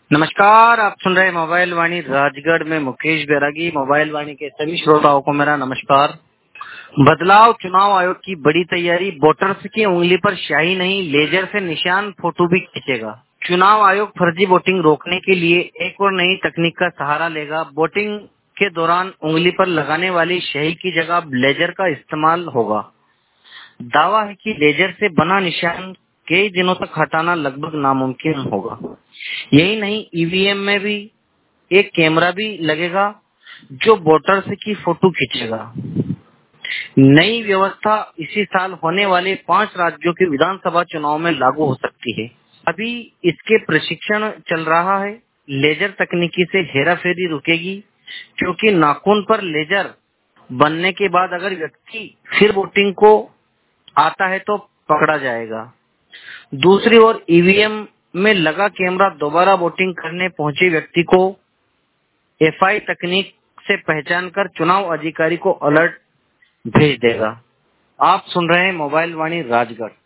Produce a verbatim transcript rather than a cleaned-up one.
नमस्कार, आप सुन रहे हैं मोबाइल वाणी राजगढ़ में मुकेश बैरागी। मोबाइल वाणी के सभी श्रोताओं को मेरा नमस्कार। बदलाव, चुनाव आयोग की बड़ी तैयारी। वोटर्स की उंगली पर स्याही नहीं, लेजर से निशान फोटो भी खींचेगा। चुनाव आयोग फर्जी वोटिंग रोकने के लिए एक और नई तकनीक का सहारा लेगा। वोटिंग के दौरान उंगली पर लगाने वाली स्याही की जगह लेजर का इस्तेमाल होगा। दावा है कि लेजर से बना निशान कई दिनों तक हटाना लगभग नामुमकिन होगा। यही नहीं, ईवीएम में भी एक कैमरा भी लगेगा जो वोटर्स की फोटो खींचेगा। नई व्यवस्था इसी साल होने वाले पांच राज्यों के विधानसभा चुनाव में लागू हो सकती है। अभी इसके प्रशिक्षण चल रहा है। लेजर तकनीकी से हेराफेरी रुकेगी, क्योंकि नाखून पर लेजर बनने के बाद अगर व्यक्ति फिर वोटिंग को आता है तो पकड़ा जाएगा। दूसरी ओर ईवीएम में लगा कैमरा दोबारा वोटिंग करने पहुंचे व्यक्ति को एफआई तकनीक से पहचान कर चुनाव अधिकारी को अलर्ट भेज देगा। आप सुन रहे हैं मोबाइल वाणी राजगढ़।